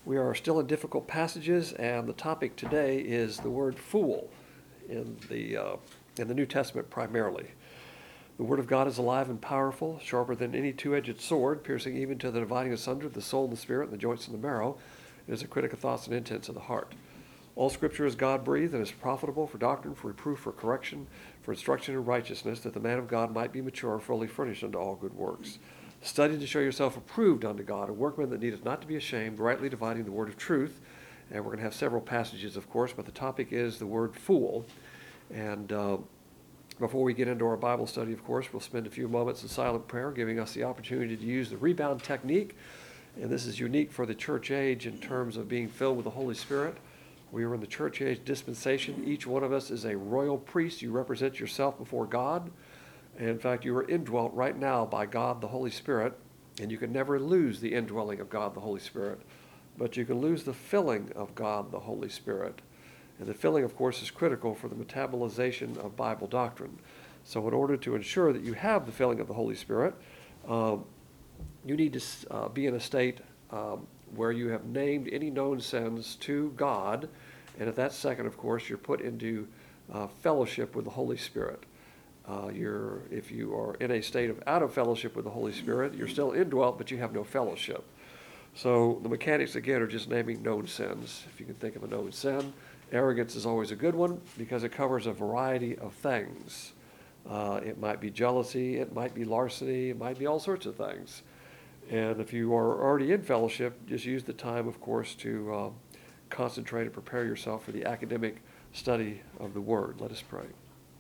We are still in difficult passages, and the topic today is the word fool in the New Testament primarily. The Word of God is alive and powerful, sharper than any two-edged sword, piercing even to the dividing asunder of the soul and the spirit and the joints and the marrow. It is a critic of thoughts and intents of the heart. All Scripture is God-breathed and is profitable for doctrine, for reproof, for correction, for instruction in righteousness, that the man of God might be mature, fully furnished unto all good works. Study to show yourself approved unto God, a workman that needeth not to be ashamed, rightly dividing the word of truth. And we're going to have several passages, of course, but the topic is the word fool. And before we get into our Bible study, of course, we'll spend a few moments in silent prayer, giving us the opportunity to use the rebound technique. And this is unique for the church age in terms of being filled with the Holy Spirit. We are in the church age dispensation. Each one of us is a royal priest. You represent yourself before God. And in fact, you are indwelt right now by God the Holy Spirit. And you can never lose the indwelling of God the Holy Spirit. But you can lose the filling of God the Holy Spirit. And the filling, of course, is critical for the metabolization of Bible doctrine. So in order to ensure that you have the filling of the Holy Spirit, you need to be in a state where you have named any known sins to God. And at that second, of course, you're put into fellowship with the Holy Spirit. If you are in a state of out of fellowship with the Holy Spirit, you're still indwelt, but you have no fellowship. So the mechanics, again, are just naming known sins. If you can think of a known sin, arrogance is always a good one because it covers a variety of things. It might be jealousy, it might be larceny, it might be all sorts of things. And if you are already in fellowship, just use the time, of course, to concentrate and prepare yourself for the academic study of the Word. Let us pray.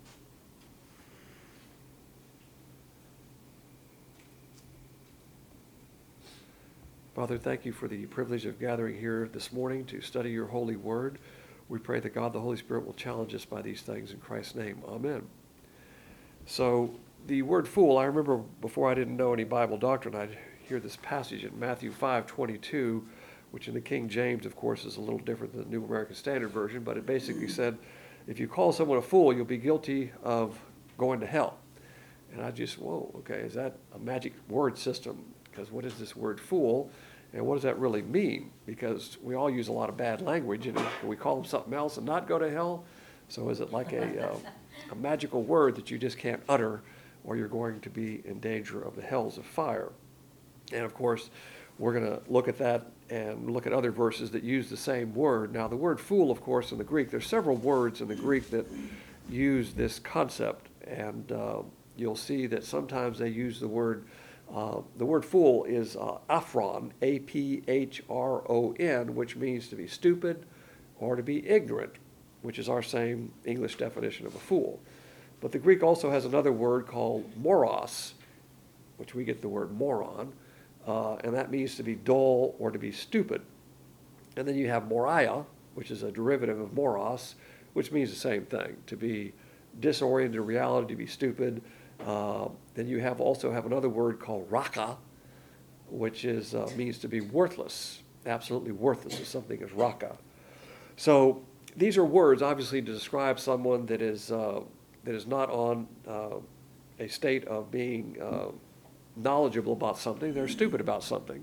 Father, thank you for the privilege of gathering here this morning to study your holy word. We pray that God the Holy Spirit will challenge us by these things in Christ's name. Amen. So the word fool, I remember before I didn't know any Bible doctrine, I'd hear this passage in Matthew 5:22, which in the King James, of course, is a little different than the New American Standard Version, but it basically said, if you call someone a fool, you'll be guilty of going to hell. And I just, whoa, okay, is that a magic word system? Because what is this word fool? And what does that really mean? Because we all use a lot of bad language, and can we call them something else and not go to hell? So is it like a magical word that you just can't utter, or you're going to be in danger of the hells of fire? And of course, we're going to look at that and look at other verses that use the same word. Now, the word fool, of course, in the Greek, there's several words in the Greek that use this concept, and you'll see that sometimes they use the word fool is aphron, A-P-H-R-O-N, which means to be stupid or to be ignorant, which is our same English definition of a fool. But the Greek also has another word called moros, which we get the word moron, and that means to be dull or to be stupid. And then you have moria, which is a derivative of moros, which means the same thing, to be disoriented to reality, to be stupid. Then you also have another word called raka, which means to be worthless, absolutely worthless, if something is raka. So these are words, obviously, to describe someone that is not on a state of being knowledgeable about something. They're stupid about something.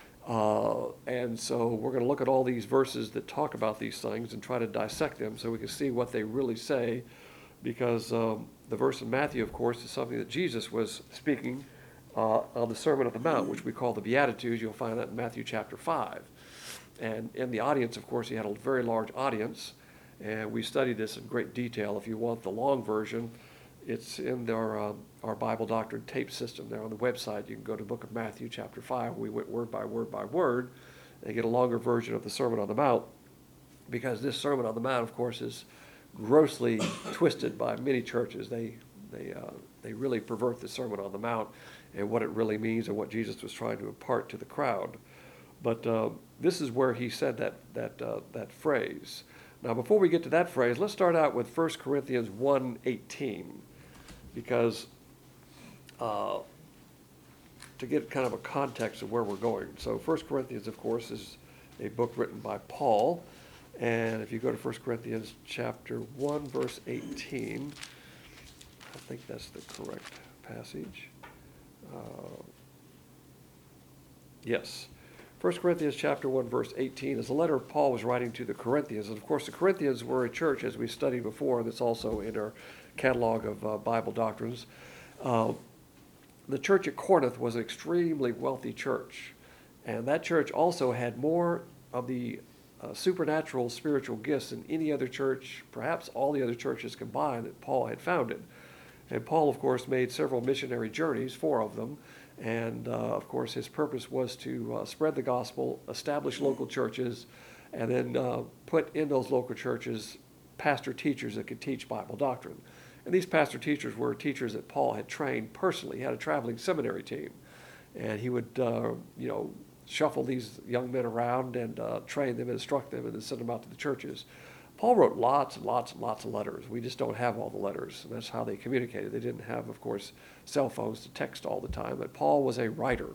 And so we're going to look at all these verses that talk about these things and try to dissect them so we can see what they really say, because the verse in Matthew, of course, is something that Jesus was speaking on the Sermon on the Mount, which we call the Beatitudes. You'll find that in Matthew chapter 5. And in the audience, of course, he had a very large audience, and we studied this in great detail. If you want the long version, it's in our Bible Doctrine tape system there on the website. You can go to the book of Matthew chapter 5. We went word by word by word and get a longer version of the Sermon on the Mount, because this Sermon on the Mount, of course, is grossly twisted by many churches. They really pervert the Sermon on the Mount and what it really means and what Jesus was trying to impart to the crowd. But this is where he said that phrase. Now, before we get to that phrase, let's start out with 1 Corinthians 1:18, because to get kind of a context of where we're going. So 1 Corinthians, of course, is a book written by Paul. And if you go to 1 Corinthians chapter 1, verse 18, I think that's the correct passage. Yes. 1 Corinthians chapter 1, verse 18 is a letter Paul was writing to the Corinthians. And of course, the Corinthians were a church, as we studied before, and it's also in our catalog of Bible doctrines. The church at Corinth was an extremely wealthy church. And that church also had more of the supernatural spiritual gifts than any other church, perhaps all the other churches combined, that Paul had founded. And Paul, of course, made several missionary journeys, 4 of them. And, of course, his purpose was to spread the gospel, establish local churches, and then put in those local churches pastor-teachers that could teach Bible doctrine. And these pastor-teachers were teachers that Paul had trained personally. He had a traveling seminary team. And he would, shuffle these young men around and train them and instruct them and then send them out to the churches. Paul wrote lots and lots and lots of letters. We just don't have all the letters. And that's how they communicated. They didn't have, of course, cell phones to text all the time. But Paul was a writer.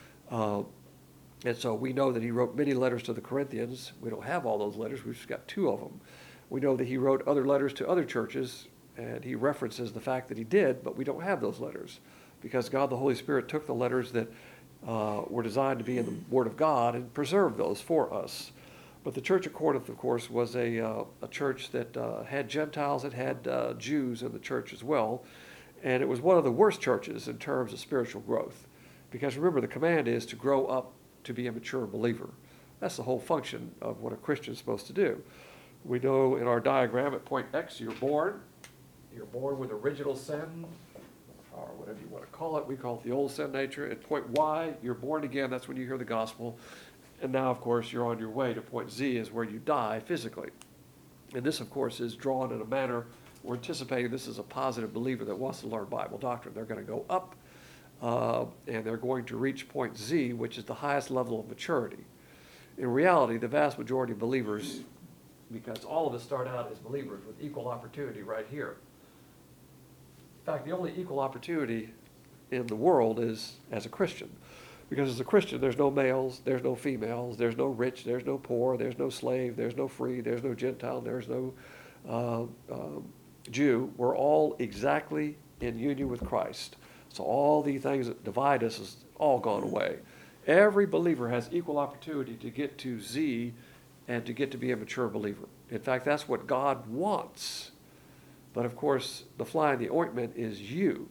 And so we know that he wrote many letters to the Corinthians. We don't have all those letters. We've just got 2 of them. We know that he wrote other letters to other churches, and he references the fact that he did, but we don't have those letters because God the Holy Spirit took the letters that were designed to be in the Word of God and preserved those for us. But the church of Corinth, of course, was a church that had Gentiles. It had Jews in the church as well. And it was one of the worst churches in terms of spiritual growth. Because remember, the command is to grow up to be a mature believer. That's the whole function of what a Christian is supposed to do. We know in our diagram at point X, you're born with original sin, or whatever you want to call it. We call it the old sin nature. At point Y, you're born again. That's when you hear the gospel. And now, of course, you're on your way to point Z, is where you die physically. And this, of course, is drawn in a manner, we're anticipating this is a positive believer that wants to learn Bible doctrine. They're going to go up, and they're going to reach point Z, which is the highest level of maturity. In reality, the vast majority of believers, because all of us start out as believers with equal opportunity right here. In fact, the only equal opportunity in the world is as a Christian. Because as a Christian, there's no males, there's no females, there's no rich, there's no poor, there's no slave, there's no free, there's no Gentile, there's no Jew. We're all exactly in union with Christ. So all the things that divide us has all gone away. Every believer has equal opportunity to get to Z and to get to be a mature believer. In fact, that's what God wants. But of course, the fly in the ointment is you.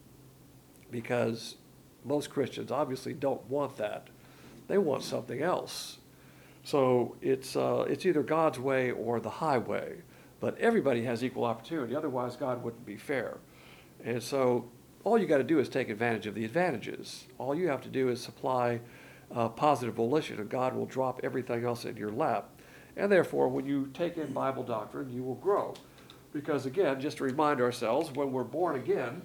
Because most Christians obviously don't want that. They want something else. So it's either God's way or the highway. But everybody has equal opportunity. Otherwise, God wouldn't be fair. And so all you got to do is take advantage of the advantages. All you have to do is supply positive volition, and God will drop everything else in your lap. And therefore, when you take in Bible doctrine, you will grow. Because again, just to remind ourselves, when we're born again,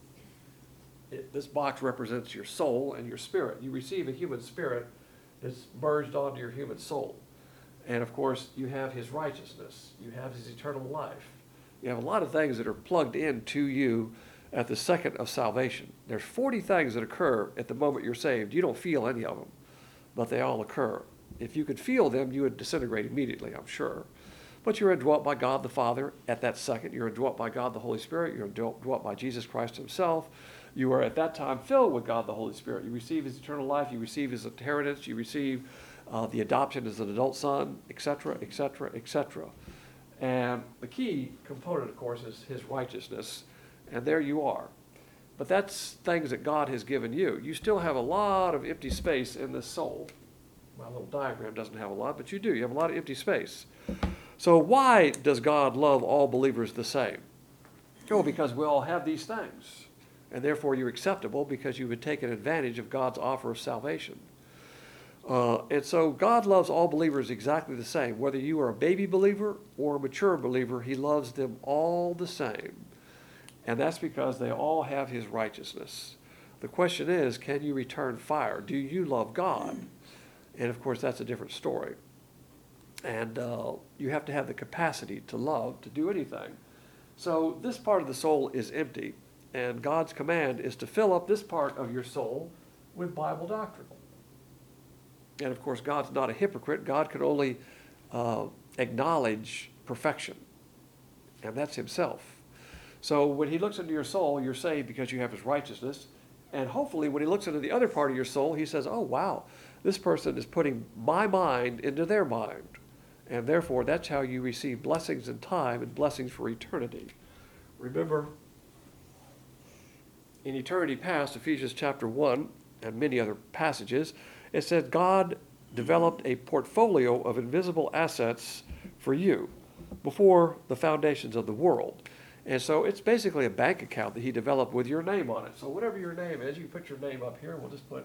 this box represents your soul and your spirit. You receive a human spirit that's merged onto your human soul. And of course, you have his righteousness. You have his eternal life. You have a lot of things that are plugged into you at the second of salvation. There's 40 things that occur at the moment you're saved. You don't feel any of them, but they all occur. If you could feel them, you would disintegrate immediately, I'm sure. But you're indwelt by God the Father at that second. You're indwelt by God the Holy Spirit. You're indwelt by Jesus Christ himself. You are at that time filled with God the Holy Spirit. You receive his eternal life. You receive his inheritance. You receive the adoption as an adult son, etc., etc., etc. And the key component, of course, is his righteousness. And there you are. But that's things that God has given you. You still have a lot of empty space in this soul. My little diagram doesn't have a lot, but you do. You have a lot of empty space. So why does God love all believers the same? Oh, because we all have these things. And therefore you're acceptable because you would take advantage of God's offer of salvation. And so God loves all believers exactly the same. Whether you are a baby believer or a mature believer, he loves them all the same. And that's because they all have his righteousness. The question is, can you return fire? Do you love God? And of course, that's a different story. And you have to have the capacity to love, to do anything. So this part of the soul is empty. And God's command is to fill up this part of your soul with Bible doctrine. And of course, God's not a hypocrite. God can only acknowledge perfection. And that's himself. So when he looks into your soul, you're saved because you have his righteousness. And hopefully when he looks into the other part of your soul, he says, oh, wow, This person is putting my mind into their mind. And therefore, that's how you receive blessings in time and blessings for eternity. Remember, in eternity past, Ephesians chapter 1 and many other passages, it said God developed a portfolio of invisible assets for you before the foundations of the world. And so it's basically a bank account that he developed with your name on it. So whatever your name is, you can put your name up here. We'll just put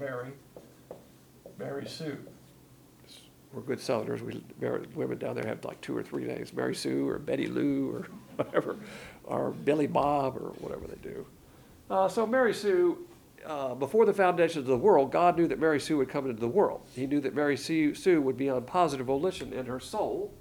Mary Sue. We're good Southerners. Women down there have like 2 or 3 names, Mary Sue or Betty Lou or whatever, or Billy Bob or whatever they do. So Mary Sue, before the foundations of the world, God knew that Mary Sue would come into the world. He knew that Mary Sue would be on positive volition in her soul.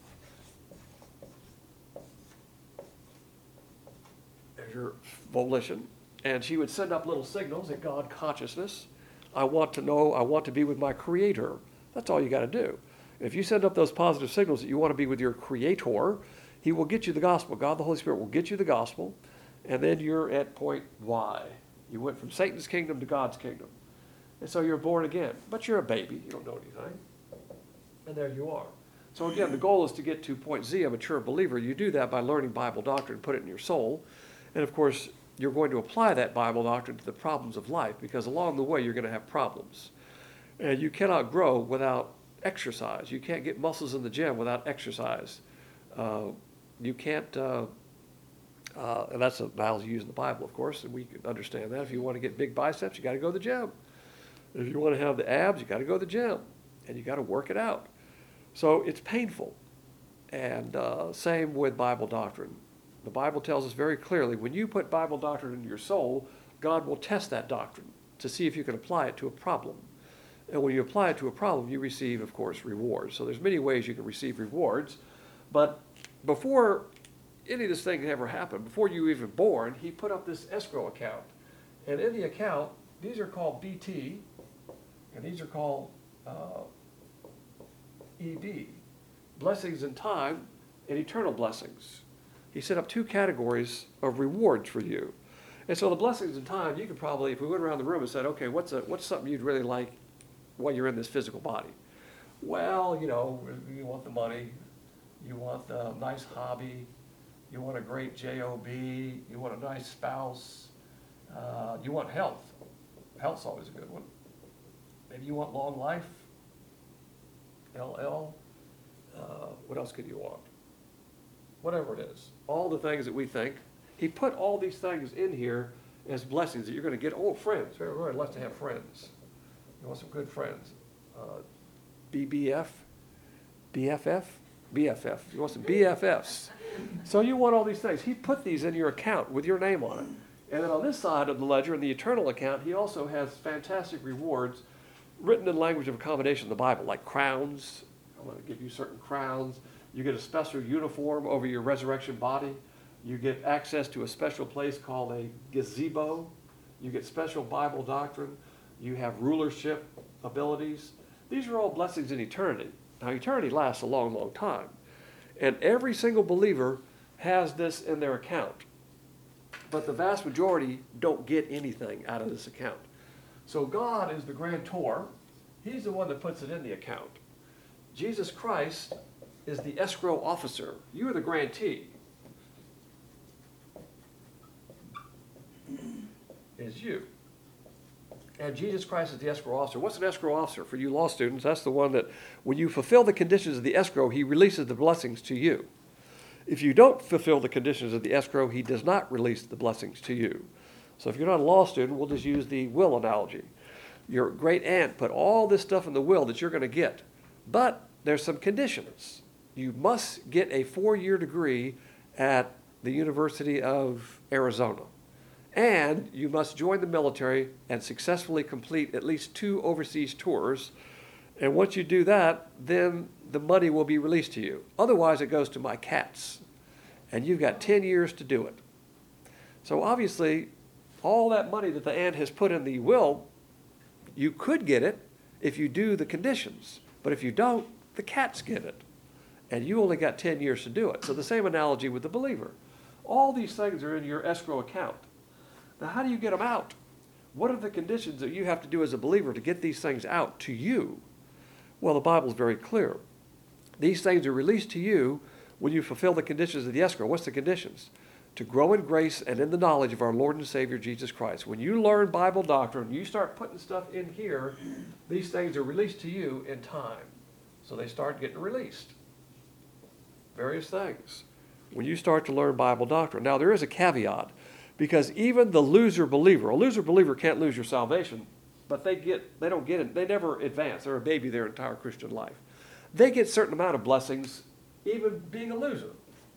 There's your volition. And she would send up little signals in God consciousness. I want to know, I want to be with my Creator. That's all you got to do. If you send up those positive signals that you want to be with your Creator, He will get you the gospel. God the Holy Spirit will get you the gospel, and then you're at point Y. You went from Satan's kingdom to God's kingdom. And so you're born again. But you're a baby. You don't know anything. And there you are. So again, the goal is to get to point Z, a mature believer. You do that by learning Bible doctrine, put it in your soul. And of course, you're going to apply that Bible doctrine to the problems of life, because along the way you're going to have problems. And you cannot grow without exercise. You can't get muscles in the gym without exercise. You can't, and that's an analogy used in the Bible, of course, and we can understand that. If you want to get big biceps, you got to go to the gym. If you want to have the abs, you got to go to the gym, and you got to work it out. So it's painful. And same with Bible doctrine. The Bible tells us very clearly, when you put Bible doctrine into your soul, God will test that doctrine to see if you can apply it to a problem. And when you apply it to a problem, you receive, of course, rewards. So there's many ways you can receive rewards. But before any of this thing ever happened, before you were even born, he put up this escrow account. And in the account, these are called BT, and these are called EB, blessings in time and eternal blessings. He set up 2 categories of rewards for you. And so the blessings in time, you could probably, if we went around the room and said, okay, what's something you'd really like while you're in this physical body? Well, you want the money, you want the nice hobby, you want a great job, you want a nice spouse, you want health. Health's always a good one. Maybe you want long life, LL. What else could you want? Whatever it is, all the things that we think. He put all these things in here as blessings that you're going to get. Oh, friends. Everybody likes to have friends. You want some good friends. BBF, BFF, BFF. You want some BFFs. So you want all these things. He put these in your account with your name on it. And then on this side of the ledger, in the eternal account, he also has fantastic rewards written in language of accommodation in the Bible, like crowns. I'm going to give you certain crowns. You get a special uniform over your resurrection body. You get access to a special place called a gazebo. You get special Bible doctrine. You have rulership abilities. These are all blessings in eternity. Now, eternity lasts a long, long time. And every single believer has this in their account. But the vast majority don't get anything out of this account. So God is the grantor. He's the one that puts it in the account. Jesus Christ is the escrow officer. You are the grantee. Is you. And Jesus Christ is the escrow officer. What's an escrow officer? For you law students, that's the one that when you fulfill the conditions of the escrow, he releases the blessings to you. If you don't fulfill the conditions of the escrow, he does not release the blessings to you. So if you're not a law student, we'll just use the will analogy. Your great aunt put all this stuff in the will that you're going to get. But there's some conditions. You must get a 4-year degree at the University of Arizona. And you must join the military and successfully complete at least 2 overseas tours. And once you do that, then the money will be released to you. Otherwise, it goes to my cats. And you've got 10 years to do it. So obviously, all that money that the aunt has put in the will, you could get it if you do the conditions. But if you don't, the cats get it. And you only got 10 years to do it. So the same analogy with the believer. All these things are in your escrow account. Now, how do you get them out? What are the conditions that you have to do as a believer to get these things out to you? Well, the Bible is very clear. These things are released to you when you fulfill the conditions of the escrow. What's the conditions? To grow in grace and in the knowledge of our Lord and Savior Jesus Christ. When you learn Bible doctrine, you start putting stuff in here, these things are released to you in time. So they start getting released. Various things. When you start to learn Bible doctrine. Now there is a caveat, because even the loser believer, a loser believer can't lose your salvation, but they don't get it, they never advance. They're a baby their entire Christian life. They get a certain amount of blessings, even being a loser.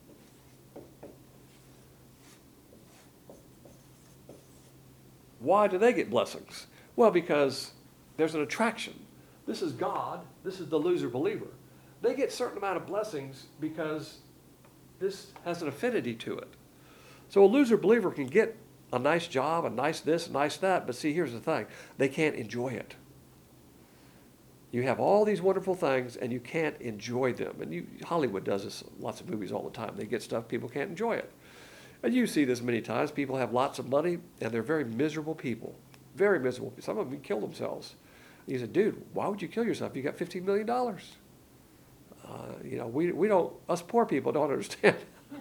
Why do they get blessings? Well, because there's an attraction. This is God. This is the loser believer. They get a certain amount of blessings because this has an affinity to it. So a loser believer can get a nice job, a nice this, a nice that, but see, here's the thing. They can't enjoy it. You have all these wonderful things, and you can't enjoy them. And Hollywood does this, lots of movies all the time. They get stuff, people can't enjoy it. And you see this many times. People have lots of money, and they're very miserable people. Very miserable. Some of them kill themselves. You say, dude, why would you kill yourself? You got $15 million. We don't, us poor people don't understand.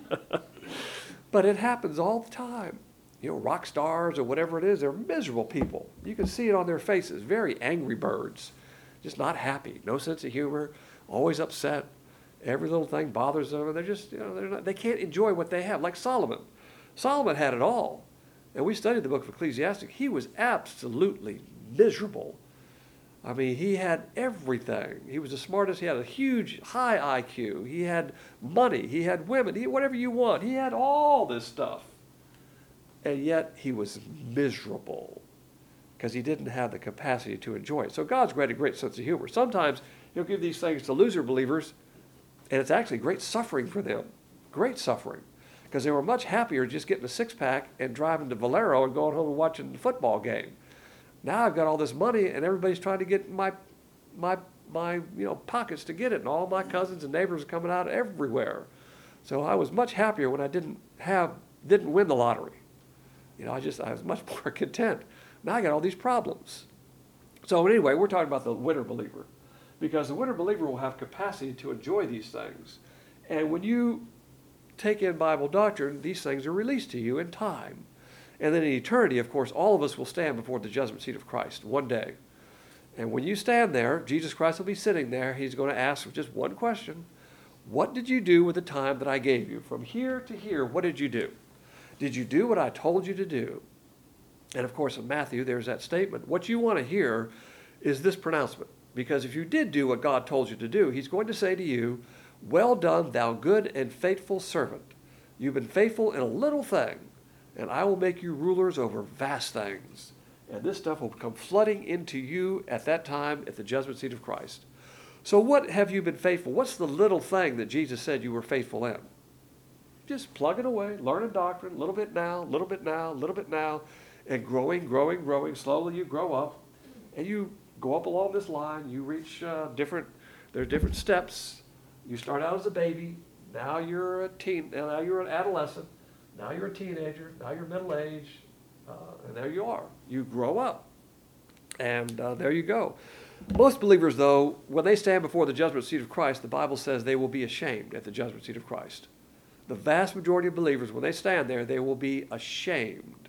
But it happens all the time. Rock stars or whatever it is, they're miserable people. You can see it on their faces. Very angry birds. Just not happy. No sense of humor. Always upset. Every little thing bothers them, and they're just, they can't enjoy what they have. Like Solomon. Solomon had it all. And we studied the book of Ecclesiastes. He was absolutely miserable. I mean, he had everything. He was the smartest. He had a huge, high IQ. He had money. He had women. He had whatever you want. He had all this stuff. And yet he was miserable because he didn't have the capacity to enjoy it. So God's got a great sense of humor. Sometimes he'll give these things to loser believers, and it's actually great suffering for them. Great suffering. Because they were much happier just getting a six-pack and driving to Valero and going home and watching the football game. Now I've got all this money, and everybody's trying to get my pockets to get it, and all my cousins and neighbors are coming out everywhere. So I was much happier when I didn't win the lottery. I was much more content. Now I got all these problems. So anyway, we're talking about the winner believer, because the winner believer will have capacity to enjoy these things. And when you take in Bible doctrine, these things are released to you in time. And then in eternity, of course, all of us will stand before the judgment seat of Christ one day. And when you stand there, Jesus Christ will be sitting there. He's going to ask just one question. What did you do with the time that I gave you? From here to here, what did you do? Did you do what I told you to do? And of course, in Matthew, there's that statement. What you want to hear is this pronouncement. Because if you did do what God told you to do, he's going to say to you, well done, thou good and faithful servant. You've been faithful in a little thing, and I will make you rulers over vast things. And this stuff will come flooding into you at that time at the judgment seat of Christ. So what have you been faithful? What's the little thing that Jesus said you were faithful in? Just plug it away, learn a doctrine, a little bit now, a little bit now, a little bit now, and growing. Slowly you grow up, and you go up along this line. You reach there's different steps. You start out as a baby. Now you're a teen. Now you're an adolescent. Now you're a teenager. Now you're middle age. And there you are. You grow up. And there you go. Most believers, though, when they stand before the judgment seat of Christ, the Bible says they will be ashamed at the judgment seat of Christ. The vast majority of believers, when they stand there, they will be ashamed.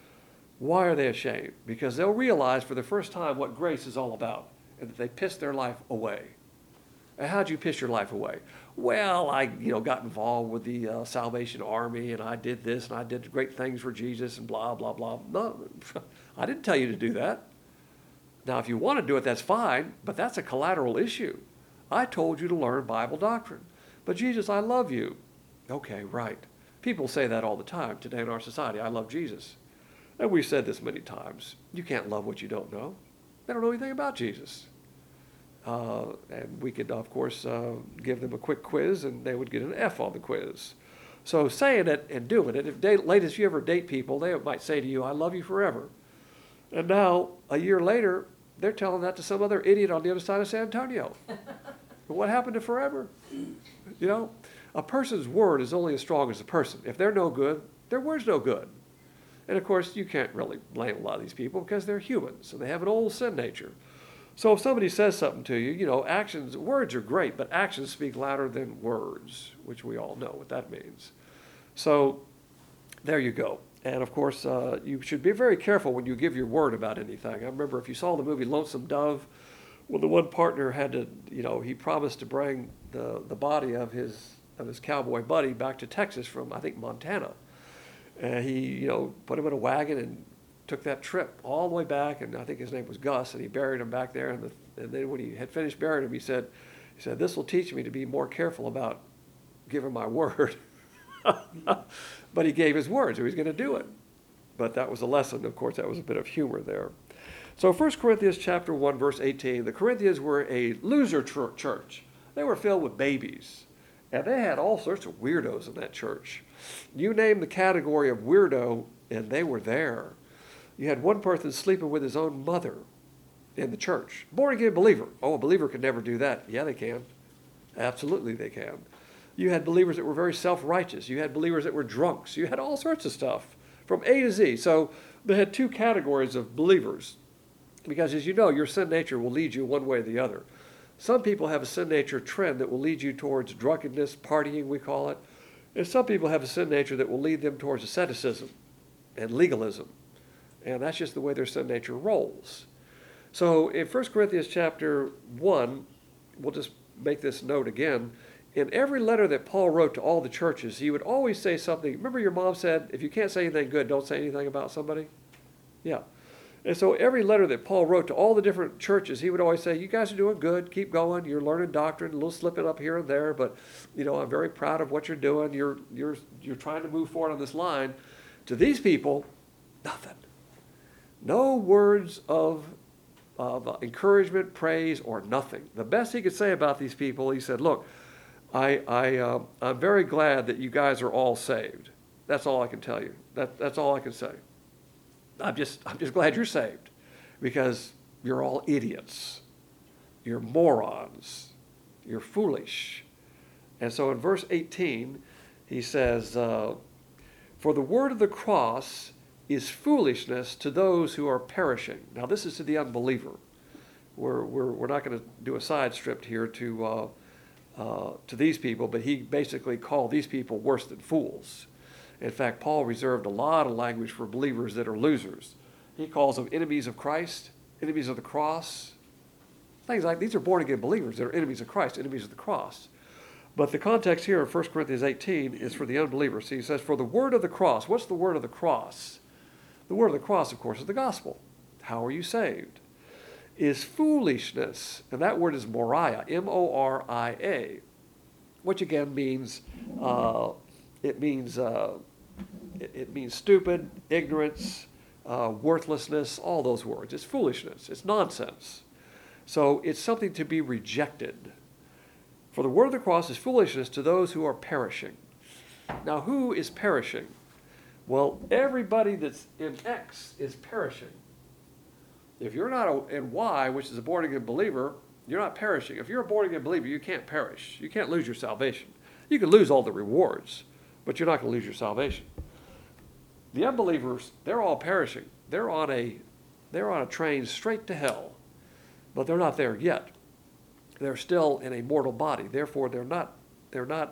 Why are they ashamed? Because they'll realize for the first time what grace is all about, and that they pissed their life away. And how'd you piss your life away? Well, I got involved with the Salvation Army, and I did this, and I did great things for Jesus, and blah, blah, blah. No, I didn't tell you to do that. Now, if you want to do it, that's fine, but that's a collateral issue. I told you to learn Bible doctrine. But Jesus, I love you. Okay, right. People say that all the time today in our society. I love Jesus. And we've said this many times. You can't love what you don't know. They don't know anything about Jesus. And we could, of course, give them a quick quiz, and they would get an F on the quiz. So saying it and doing it, if you ever date people, they might say to you, I love you forever. And now, a year later, they're telling that to some other idiot on the other side of San Antonio. What happened to forever? A person's word is only as strong as the person. If they're no good, their word's no good. And of course, you can't really blame a lot of these people because they're humans and they have an old sin nature. So if somebody says something to you, actions, words are great, but actions speak louder than words, which we all know what that means. So there you go. And of course, you should be very careful when you give your word about anything. I remember if you saw the movie Lonesome Dove, well, the one partner had to, he promised to bring the body of his cowboy buddy back to Texas from, I think, Montana. And he, put him in a wagon and took that trip all the way back. And I think his name was Gus, and he buried him back there. And then when he had finished burying him, he said, "This will teach me to be more careful about giving my word." But he gave his word, so he's going to do it. But that was a lesson. Of course, that was a bit of humor there. So 1 Corinthians chapter 1, verse 18, the Corinthians were a loser church. They were filled with babies. And they had all sorts of weirdos in that church. You name the category of weirdo, and they were there. You had one person sleeping with his own mother in the church. Born-again believer. Oh, a believer could never do that. Yeah, they can. Absolutely they can. You had believers that were very self-righteous. You had believers that were drunks. You had all sorts of stuff from A to Z. So they had two categories of believers because, as you know, your sin nature will lead you one way or the other. Some people have a sin nature trend that will lead you towards drunkenness, partying, we call it. And some people have a sin nature that will lead them towards asceticism and legalism. And that's just the way their sin nature rolls. So in 1 Corinthians chapter 1, we'll just make this note again. In every letter that Paul wrote to all the churches, he would always say something. Remember your mom said, if you can't say anything good, don't say anything about somebody? Yeah. And so every letter that Paul wrote to all the different churches, he would always say, you guys are doing good, keep going, you're learning doctrine, a little slipping up here and there, but I'm very proud of what you're doing. You're trying to move forward on this line. To these people, nothing. No words of encouragement, praise, or nothing. The best he could say about these people, he said, look, I'm very glad that you guys are all saved. That's all I can tell you. That's all I can say. I'm just glad you're saved because you're all idiots. You're morons. You're foolish. And so in verse 18, he says, for the word of the cross is foolishness to those who are perishing. Now this is to the unbeliever. We're not going to do a side strip here to these people, but he basically called these people worse than fools. In fact, Paul reserved a lot of language for believers that are losers. He calls them enemies of Christ, enemies of the cross. Things like these are born-again believers that are enemies of Christ, enemies of the cross. But the context here in 1 Corinthians 18 is for the unbeliever. See, he says, for the word of the cross. What's the word of the cross? The word of the cross, of course, is the gospel. How are you saved? Is foolishness, and that word is Moriah, M-O-R-I-A, which again means it means stupid, ignorance, worthlessness, all those words. It's foolishness. It's nonsense. So it's something to be rejected. For the word of the cross is foolishness to those who are perishing. Now, who is perishing? Well, everybody that's in X is perishing. If you're not in Y, which is a born-again believer, you're not perishing. If you're a born-again believer, you can't perish. You can't lose your salvation. You can lose all the rewards, but you're not going to lose your salvation. The unbelievers, they're all perishing. They're on a train straight to hell, but they're not there yet. They're still in a mortal body. Therefore, the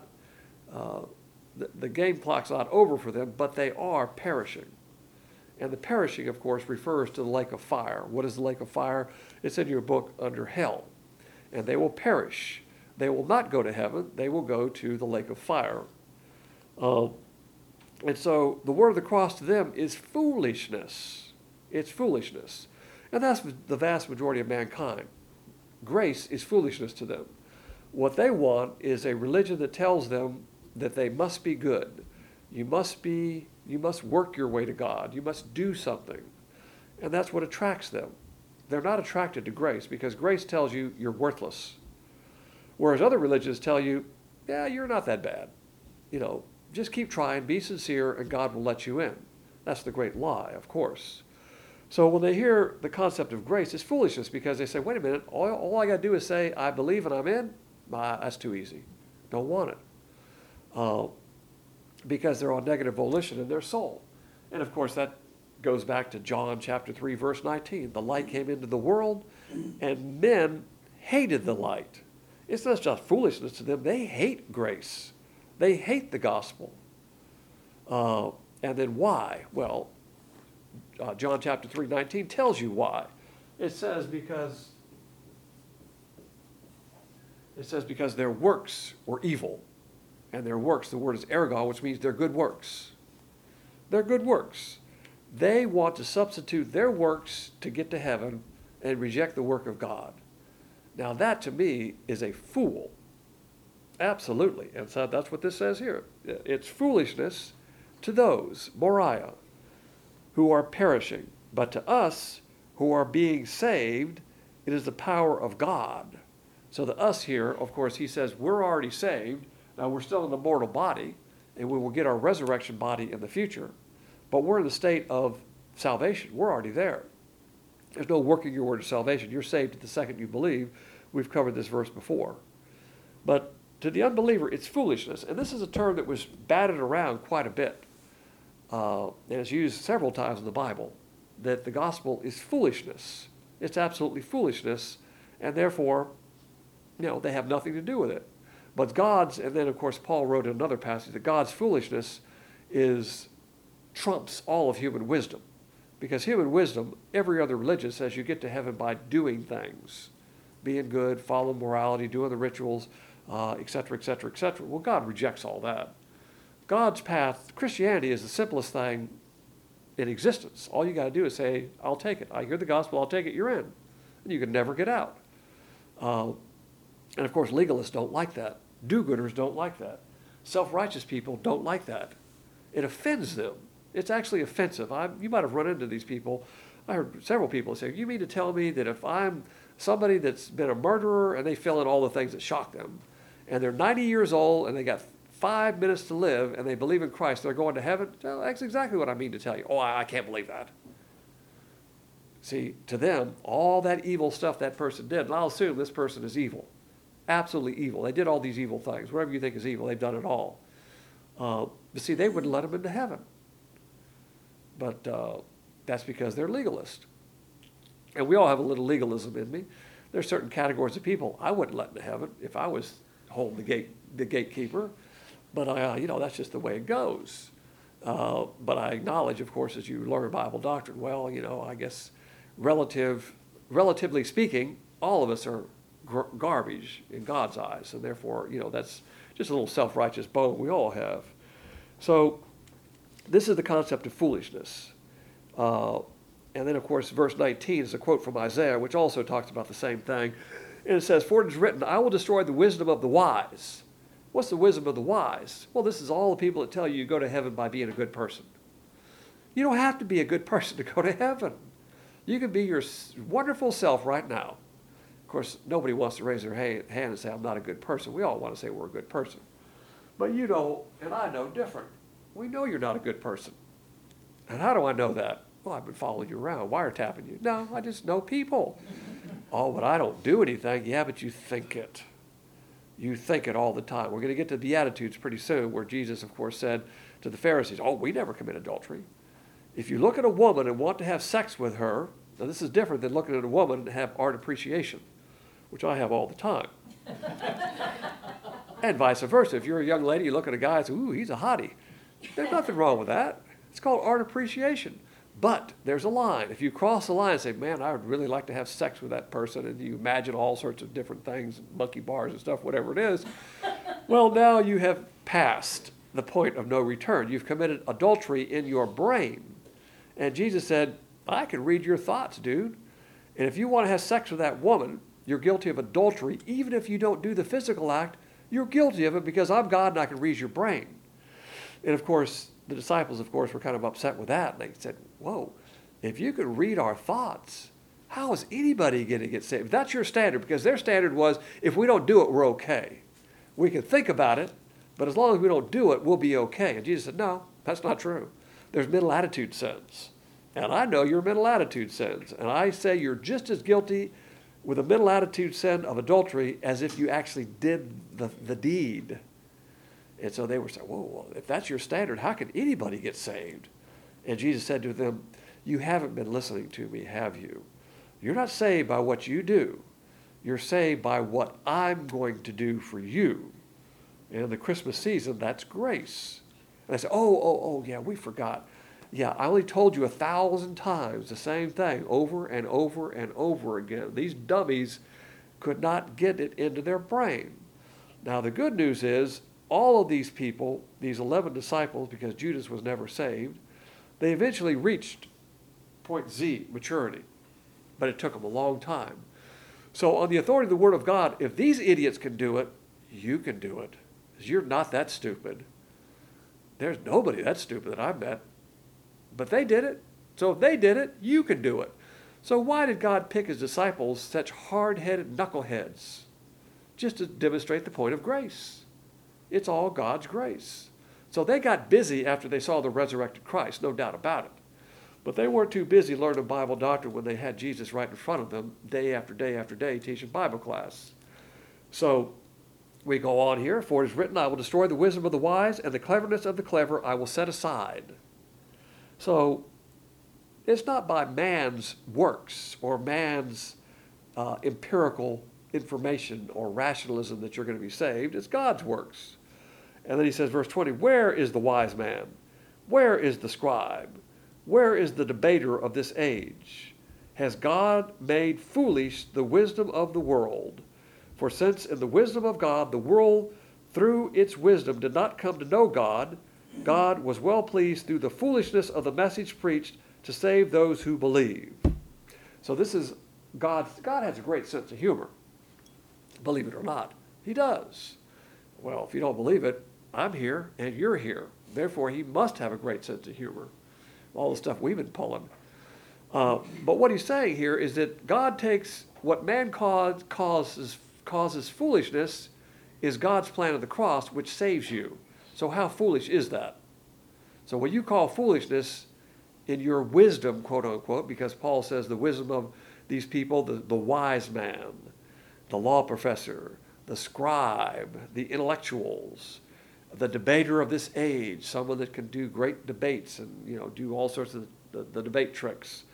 game clock's not over for them, but they are perishing. And the perishing, of course, refers to the lake of fire. What is the lake of fire? It's in your book under hell. And they will perish. They will not go to heaven. They will go to the lake of fire. And so the word of the cross to them is foolishness. It's foolishness. And that's the vast majority of mankind. Grace is foolishness to them. What they want is a religion that tells them that they must be good. You must work your way to God. You must do something. And that's what attracts them. They're not attracted to grace because grace tells you you're worthless. Whereas other religions tell you, yeah, you're not that bad. Just keep trying, be sincere, and God will let you in. That's the great lie, of course. So when they hear the concept of grace, it's foolishness because they say, wait a minute, all I got to do is say, I believe and I'm in? That's too easy. Don't want it. Because they're on negative volition in their soul. And of course, that goes back to John chapter 3, verse 19. The light came into the world, and men hated the light. It's not just foolishness to them. They hate grace. They hate the gospel. And then why? Well, John chapter 3, 19 tells you why. It says because their works were evil. And their works, the word is ergo, which means they're good works. They're good works. They want to substitute their works to get to heaven and reject the work of God. Now that to me is a fool. Absolutely. And so that's what this says here. It's foolishness to those, Moriah, who are perishing. But to us who are being saved, it is the power of God. So the us here, of course, he says we're already saved. Now we're still in the mortal body, and we will get our resurrection body in the future. But we're in the state of salvation. We're already there. There's no working your way to salvation. You're saved at the second you believe. We've covered this verse before. But to the unbeliever, it's foolishness. And this is a term that was batted around quite a bit. And it's used several times in the Bible, that the gospel is foolishness. It's absolutely foolishness, and therefore, they have nothing to do with it. But God's, and then of course Paul wrote in another passage that God's foolishness trumps all of human wisdom. Because human wisdom, every other religion says you get to heaven by doing things, being good, following morality, doing the rituals, etc., etc., etc. Well, God rejects all that. God's path, Christianity, is the simplest thing in existence. All you got to do is say, I'll take it. I hear the gospel, I'll take it, you're in. And you can never get out. And of course, legalists don't like that. Do-gooders don't like that. Self-righteous people don't like that. It offends them. It's actually offensive. You might have run into these people. I heard several people say, you mean to tell me that if I'm somebody that's been a murderer and they fill in all the things that shock them, and they're 90 years old and they got 5 minutes to live and they believe in Christ, they're going to heaven? Well, that's exactly what I mean to tell you. Oh, I can't believe that. See, to them, all that evil stuff that person did, and I'll assume this person is evil. Absolutely evil. They did all these evil things. Whatever you think is evil, they've done it all. But see, they wouldn't let them into heaven. But that's because they're legalist. And we all have a little legalism in me. There's certain categories of people I wouldn't let into heaven if I was holding the gatekeeper. But that's just the way it goes. But I acknowledge, of course, as you learn Bible doctrine, well, I guess relatively speaking, all of us are garbage in God's eyes, and therefore, that's just a little self-righteous bone we all have. So this is the concept of foolishness. And then, of course, verse 19 is a quote from Isaiah, which also talks about the same thing. And it says, for it is written, I will destroy the wisdom of the wise. What's the wisdom of the wise? Well, this is all the people that tell you go to heaven by being a good person. You don't have to be a good person to go to heaven. You can be your wonderful self right now. Of course, nobody wants to raise their hand and say, I'm not a good person. We all want to say we're a good person. But you know, and I know different. We know you're not a good person. And how do I know that? Well, I've been following you around, wiretapping you. No, I just know people. Oh, but I don't do anything. Yeah, but you think it. You think it all the time. We're going to get to the Beatitudes pretty soon, where Jesus, of course, said to the Pharisees, oh, we never commit adultery. If you look at a woman and want to have sex with her, now this is different than looking at a woman and have art appreciation, which I have all the time. And vice versa. If you're a young lady, you look at a guy and say, ooh, he's a hottie. There's nothing wrong with that. It's called art appreciation. But there's a line. If you cross the line and say, man, I would really like to have sex with that person, and you imagine all sorts of different things, monkey bars and stuff, whatever it is, well, now you have passed the point of no return. You've committed adultery in your brain. And Jesus said, I can read your thoughts, dude. And if you want to have sex with that woman, you're guilty of adultery. Even if you don't do the physical act, you're guilty of it because I'm God and I can read your brain. And of course, the disciples, of course, were kind of upset with that. And they said, whoa, if you could read our thoughts, how is anybody going to get saved? If that's your standard, because their standard was, if we don't do it, we're okay. We can think about it, but as long as we don't do it, we'll be okay. And Jesus said, no, that's not true. There's mental attitude sins. And I know your mental attitude sins. And I say you're just as guilty with a mental attitude sin of adultery as if you actually did the deed. And so they were saying, whoa, if that's your standard, how can anybody get saved? And Jesus said to them, You haven't been listening to me, have you? You're not saved by what you do. You're saved by what I'm going to do for you. And in the Christmas season, that's grace. And I say, yeah, we forgot. Yeah, I only told you 1,000 times the same thing over and over and over again. These dummies could not get it into their brain. Now, the good news is all of these people, these 11 disciples, because Judas was never saved, they eventually reached point Z, maturity. But it took them a long time. So on the authority of the Word of God, if these idiots can do it, you can do it. Because you're not that stupid. There's nobody that stupid that I've met. But they did it. So if they did it, you can do it. So why did God pick his disciples, such hard-headed knuckleheads? Just to demonstrate the point of grace. It's all God's grace. So they got busy after they saw the resurrected Christ, no doubt about it. But they weren't too busy learning Bible doctrine when they had Jesus right in front of them day after day after day teaching Bible class. So we go on here. For it is written, I will destroy the wisdom of the wise, and the cleverness of the clever I will set aside. So it's not by man's works or man's empirical information or rationalism that you're going to be saved. It's God's works. And then he says, verse 20, where is the wise man? Where is the scribe? Where is the debater of this age? Has God made foolish the wisdom of the world? For since in the wisdom of God, the world through its wisdom did not come to know God, God was well pleased through the foolishness of the message preached to save those who believe. So this is God has a great sense of humor. Believe it or not, he does. Well, if you don't believe it, I'm here and you're here. Therefore, he must have a great sense of humor. All the stuff we've been pulling. But what he's saying here is that God takes what man causes foolishness is God's plan of the cross, which saves you. So how foolish is that? So what you call foolishness in your wisdom, quote unquote, because Paul says the wisdom of these people, the wise man, the law professor, the scribe, the intellectuals, the debater of this age, someone that can do great debates and do all sorts of the debate tricks.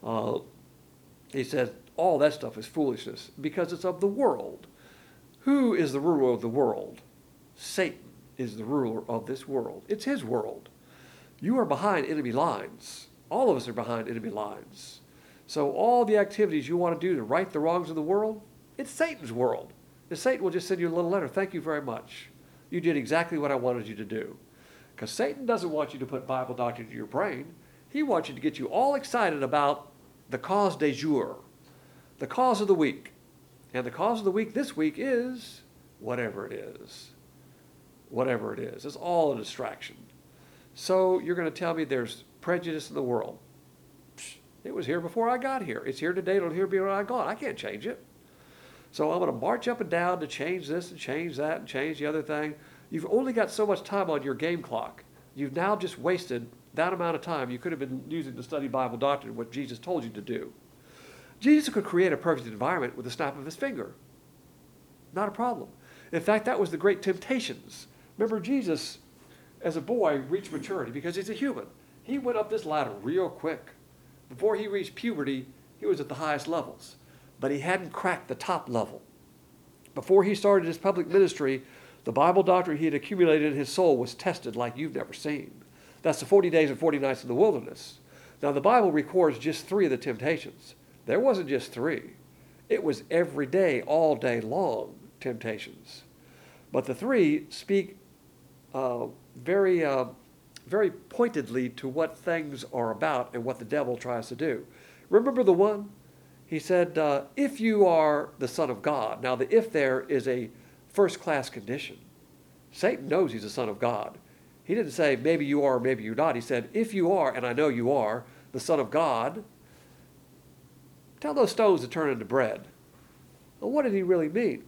He says all that stuff is foolishness because it's of the world. Who is the ruler of the world? Satan is the ruler of this world. It's his world. You are behind enemy lines. All of us are behind enemy lines. So all the activities you want to do to right the wrongs of the world, it's Satan's world. And Satan will just send you a little letter. Thank you very much. You did exactly what I wanted you to do. Because Satan doesn't want you to put Bible doctrine into your brain. He wants you to get you all excited about the cause du jour, the cause of the week. And the cause of the week this week is whatever it is. Whatever it is. It's all a distraction. So you're going to tell me there's prejudice in the world. Psh, it was here before I got here. It's here today. It'll here be when I gone. I can't change it. So I'm going to march up and down to change this and change that and change the other thing. You've only got so much time on your game clock. You've now just wasted that amount of time you could have been using to study Bible doctrine, what Jesus told you to do. Jesus could create a perfect environment with a snap of his finger. Not a problem. In fact, that was the great temptations. Remember, Jesus, as a boy, reached maturity because he's a human. He went up this ladder real quick. Before he reached puberty, he was at the highest levels. But he hadn't cracked the top level. Before he started his public ministry, the Bible doctrine he had accumulated in his soul was tested like you've never seen. That's the 40 days and 40 nights in the wilderness. Now, the Bible records just 3 of the temptations. There wasn't just 3. It was every day, all day long temptations. But the 3 speak very pointedly to what things are about and what the devil tries to do. Remember the one? He said, if you are the Son of God. Now, the if there is a first-class condition. Satan knows he's the Son of God. He didn't say, maybe you are, maybe you're not. He said, if you are, and I know you are, the Son of God, tell those stones to turn into bread. Well, what did he really mean?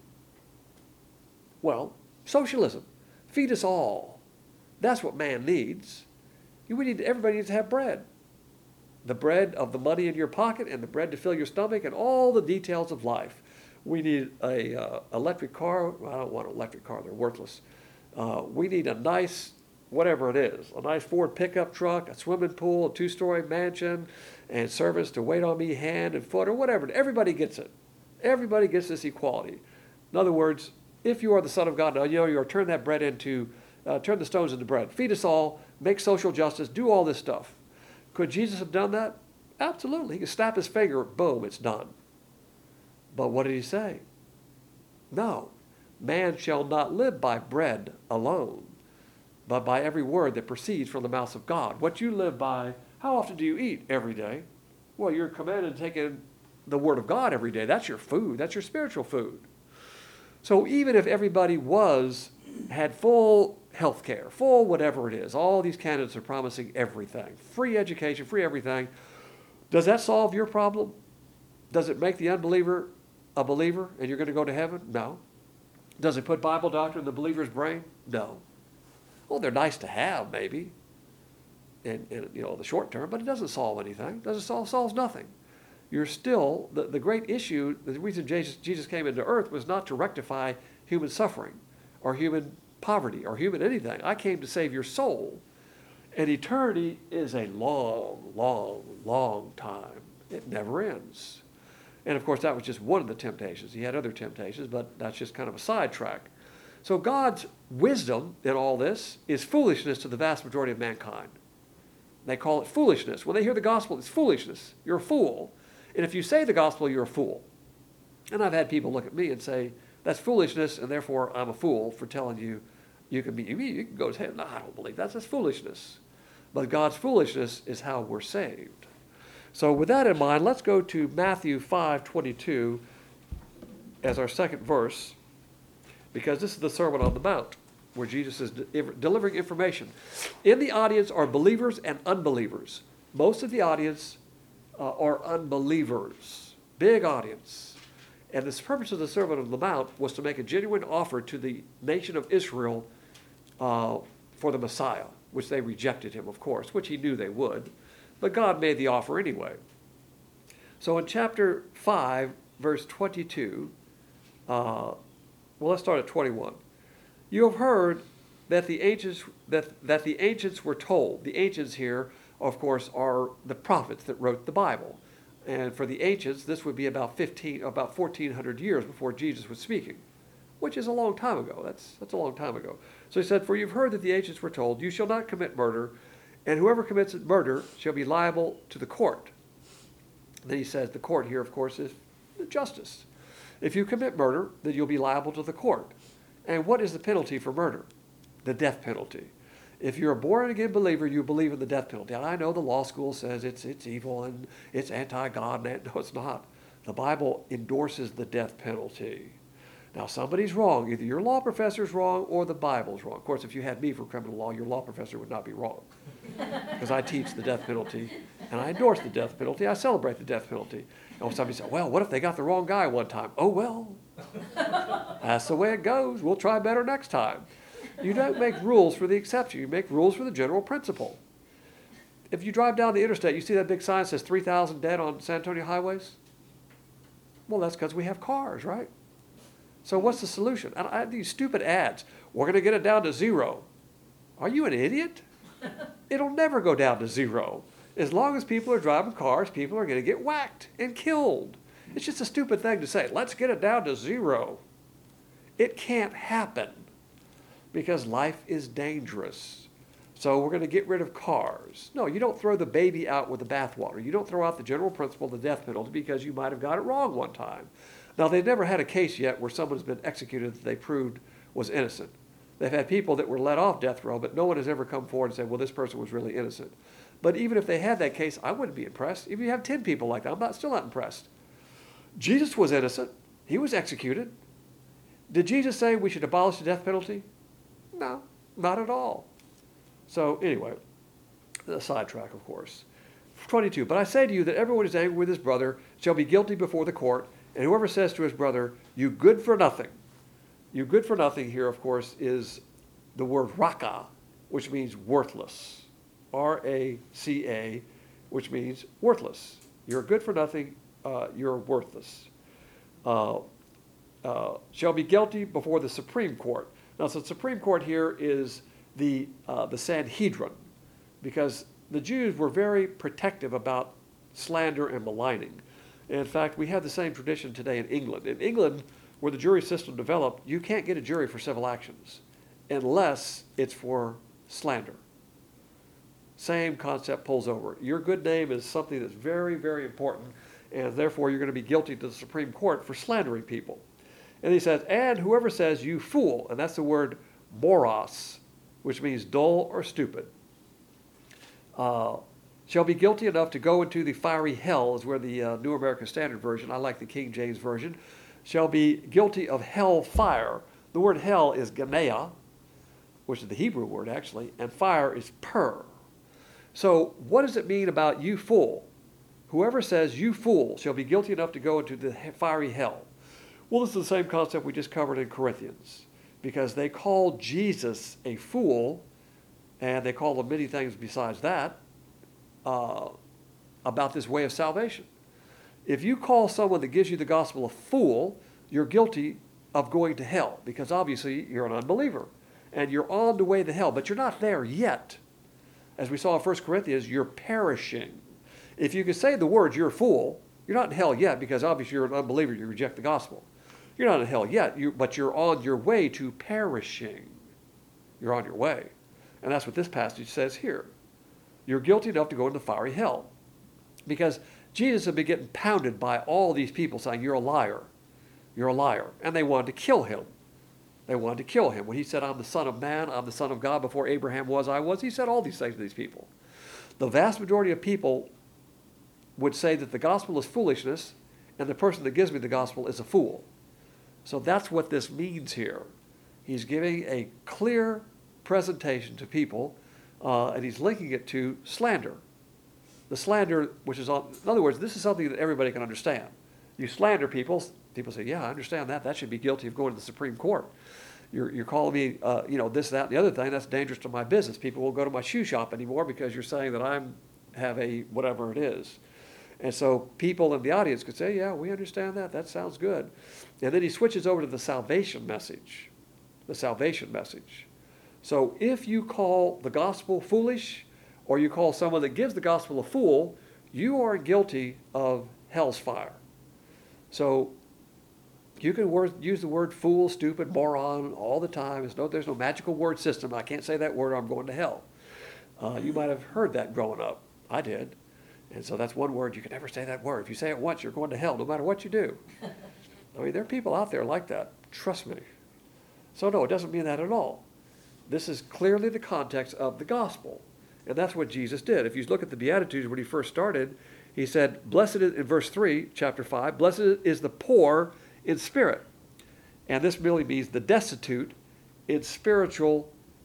Well, socialism. Feed us all. That's what man needs. Everybody needs to have bread. The bread of the money in your pocket and the bread to fill your stomach and all the details of life. We need a electric car. Well, I don't want an electric car. They're worthless. We need a nice whatever it is, a nice Ford pickup truck, a swimming pool, a 2-story mansion, and servants to wait on me hand and foot, or whatever. Everybody gets it. Everybody gets this equality. In other words, if you are the Son of God, now you know you are turn the stones into bread. Feed us all, make social justice, do all this stuff. Could Jesus have done that? Absolutely. He could snap his finger, boom, it's done. But what did he say? No. Man shall not live by bread alone, but by every word that proceeds from the mouth of God. What you live by, how often do you eat? Every day. Well, you're commanded to take in the word of God every day. That's your food. That's your spiritual food. So even if everybody had full health care, full whatever it is, all these candidates are promising everything, free education, free everything, does that solve your problem? Does it make the unbeliever a believer and you're going to go to heaven? No. Does it put Bible doctrine in the believer's brain? No. Well, they're nice to have, maybe, in the short term, but it doesn't solve anything. It solves nothing. You're still, the great issue, the reason Jesus came into earth was not to rectify human suffering or human poverty or human anything. I came to save your soul. And eternity is a long, long, long time. It never ends. And of course, that was just one of the temptations. He had other temptations, but that's just kind of a sidetrack. So God's wisdom in all this is foolishness to the vast majority of mankind. They call it foolishness. When they hear the gospel, it's foolishness. You're a fool. And if you say the gospel, you're a fool. And I've had people look at me and say, that's foolishness, and therefore I'm a fool for telling you you can go to heaven. No, I don't believe that. That's foolishness. But God's foolishness is how we're saved. So with that in mind, let's go to Matthew 5:22 as our second verse, because this is the Sermon on the Mount, where Jesus is delivering information. In the audience are believers and unbelievers. Most of the audience are unbelievers. Big audience. And the purpose of the Sermon on the Mount was to make a genuine offer to the nation of Israel for the Messiah, which they rejected him, of course, which he knew they would. But God made the offer anyway. So in chapter 5, verse 22, let's start at 21. You have heard that the ancients were told. The ancients here, of course, are the prophets that wrote the Bible. And for the ancients, this would be about 1,400 years before Jesus was speaking, which is a long time ago. That's a long time ago. So he said, for you've heard that the ancients were told, you shall not commit murder, and whoever commits murder shall be liable to the court. Then he says the court here, of course, is the justice. If you commit murder, then you'll be liable to the court. And what is the penalty for murder? The death penalty. If you're a born-again believer, you believe in the death penalty. And I know the law school says it's evil and it's anti-God. No, it's not. The Bible endorses the death penalty. Now, somebody's wrong. Either your law professor's wrong or the Bible's wrong. Of course, if you had me for criminal law, your law professor would not be wrong. Because I teach the death penalty, and I endorse the death penalty. I celebrate the death penalty. And somebody said, well, what if they got the wrong guy one time? Oh, well, that's the way it goes. We'll try better next time. You don't make rules for the exception. You make rules for the general principle. If you drive down the interstate, you see that big sign that says 3,000 dead on San Antonio highways? Well, that's because we have cars, right? So what's the solution? And I have these stupid ads. We're going to get it down to 0. Are you an idiot? It'll never go down to 0. As long as people are driving cars, people are going to get whacked and killed. It's just a stupid thing to say. Let's get it down to 0. It can't happen because life is dangerous. So we're going to get rid of cars. No, you don't throw the baby out with the bathwater. You don't throw out the general principle of the death penalty because you might have got it wrong one time. Now, they've never had a case yet where someone's been executed that they proved was innocent. They've had people that were let off death row, but no one has ever come forward and said, well, this person was really innocent. But even if they had that case, I wouldn't be impressed. If you have 10 people like that, I'm still not impressed. Jesus was innocent. He was executed. Did Jesus say we should abolish the death penalty? No, not at all. So anyway, a sidetrack, of course. 22, but I say to you that everyone who is angry with his brother shall be guilty before the court, and whoever says to his brother, you good for nothing. You good for nothing here, of course, is the word raka, which means worthless. R-A-C-A, which means worthless. You're good for nothing, you're worthless. Shall be guilty before the Supreme Court. Now, so the Supreme Court here is the Sanhedrin, because the Jews were very protective about slander and maligning. And in fact, we have the same tradition today in England. In England, where the jury system developed, you can't get a jury for civil actions unless it's for slander. Same concept pulls over. Your good name is something that's very, very important, and therefore you're going to be guilty to the Supreme Court for slandering people. And he says, and whoever says, you fool, and that's the word moros, which means dull or stupid, shall be guilty enough to go into the fiery hell, is where the New American Standard Version, I like the King James Version, shall be guilty of hell fire. The word hell is ganea, which is the Hebrew word actually, and fire is pur. So what does it mean about you fool? Whoever says you fool shall be guilty enough to go into the fiery hell. Well, this is the same concept we just covered in Corinthians, because they called Jesus a fool, and they called him many things besides that, about this way of salvation. If you call someone that gives you the gospel a fool, you're guilty of going to hell, because obviously you're an unbeliever, and you're on the way to hell, but you're not there yet. As we saw in 1 Corinthians, you're perishing. If you can say the words, you're a fool, you're not in hell yet, because obviously you're an unbeliever, you reject the gospel. You're not in hell yet, but you're on your way to perishing. You're on your way. And that's what this passage says here. You're guilty enough to go into fiery hell. Because Jesus had been getting pounded by all these people saying, you're a liar. You're a liar. And they wanted to kill him. They wanted to kill him. When he said, I'm the Son of Man, I'm the Son of God, before Abraham was, I was, he said all these things to these people. The vast majority of people would say that the gospel is foolishness, and the person that gives me the gospel is a fool. So that's what this means here. He's giving a clear presentation to people, and he's linking it to slander. The slander, which is, in other words, this is something that everybody can understand. You slander people, people say, yeah, I understand that. That should be guilty of going to the Supreme Court. You're calling me, this, that, and the other thing. That's dangerous to my business. People won't go to my shoe shop anymore because you're saying that I have a whatever it is. And so people in the audience could say, yeah, we understand that. That sounds good. And then he switches over to the salvation message. The salvation message. So if you call the gospel foolish, or you call someone that gives the gospel a fool, you are guilty of hell's fire. So you can use the word fool, stupid, moron all the time. There's no magical word system. I can't say that word or I'm going to hell. You might have heard that growing up. I did. And so that's one word. You can never say that word. If you say it once, you're going to hell, no matter what you do. I mean, there are people out there like that. Trust me. So no, it doesn't mean that at all. This is clearly the context of the gospel. And that's what Jesus did. If you look at the Beatitudes when he first started, he said, blessed is, in verse 3, chapter 5, blessed is the poor in spirit. And this really means the destitute in spiritual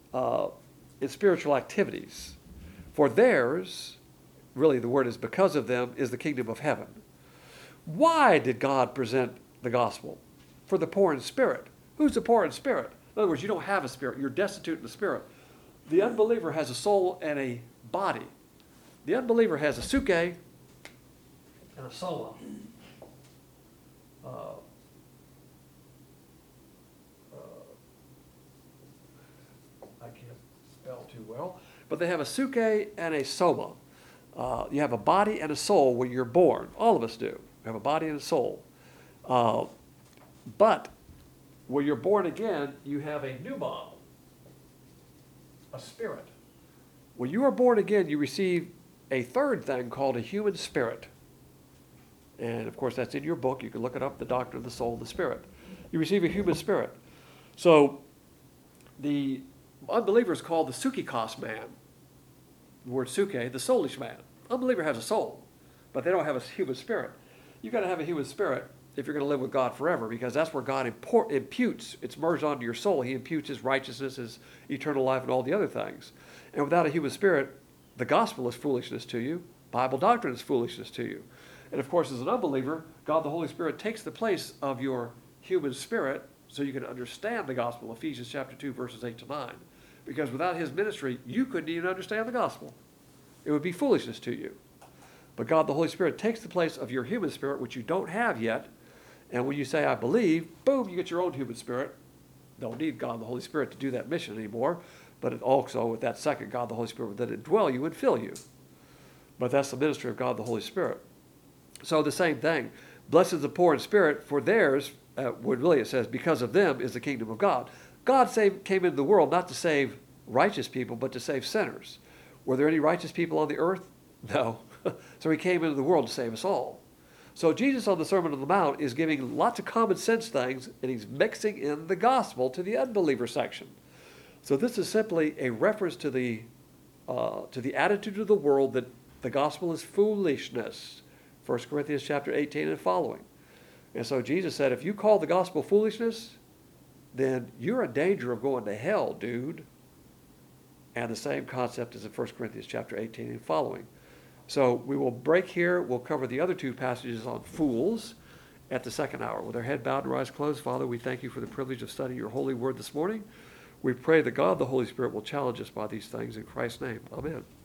activities. For theirs, really the word is because of them, is the kingdom of heaven. Why did God present the gospel? For the poor in spirit. Who's the poor in spirit? In other words, you don't have a spirit. You're destitute in the spirit. The unbeliever has a soul and a body. The unbeliever has a suke and a soma. I can't spell too well. But they have a suke and a soma. You have a body and a soul when you're born. All of us do. We have a body and a soul. But when you're born again, you have a pneumon, a spirit. When you are born again, you receive a third thing called a human spirit. And of course, that's in your book. You can look it up, The Doctrine of the Soul and the Spirit. You receive a human spirit. So the unbeliever is called the psychikos man. The word suke, the soulish man. Unbeliever has a soul, but they don't have a human spirit. You've got to have a human spirit if you're going to live with God forever, because that's where God imputes. It's merged onto your soul. He imputes his righteousness, his eternal life, and all the other things. And without a human spirit, the gospel is foolishness to you. Bible doctrine is foolishness to you. And of course, as an unbeliever, God the Holy Spirit takes the place of your human spirit so you can understand the gospel, Ephesians chapter 2, verses 8 to 9. Because without his ministry, you couldn't even understand the gospel. It would be foolishness to you. But God the Holy Spirit takes the place of your human spirit, which you don't have yet. And when you say, I believe, boom, you get your own human spirit. Don't need God the Holy Spirit to do that mission anymore. but it also with that second God, the Holy Spirit, that indwell you and fill you. But that's the ministry of God, the Holy Spirit. So the same thing. Blessed is the poor in spirit, for theirs, what really it says, because of them is the kingdom of God. God came into the world not to save righteous people, but to save sinners. Were there any righteous people on the earth? No. So he came into the world to save us all. So Jesus on the Sermon on the Mount is giving lots of common sense things, and he's mixing in the gospel to the unbeliever section. So this is simply a reference to the attitude of the world that the gospel is foolishness. 1 Corinthians chapter 18 and following. And so Jesus said, if you call the gospel foolishness, then you're in danger of going to hell, dude. And the same concept is in 1 Corinthians chapter 18 and following. So we will break here. We'll cover the other two passages on fools at the second hour. With our head bowed and our eyes closed, Father, we thank you for the privilege of studying your holy word this morning. We pray that God, the Holy Spirit, will challenge us by these things in Christ's name. Amen.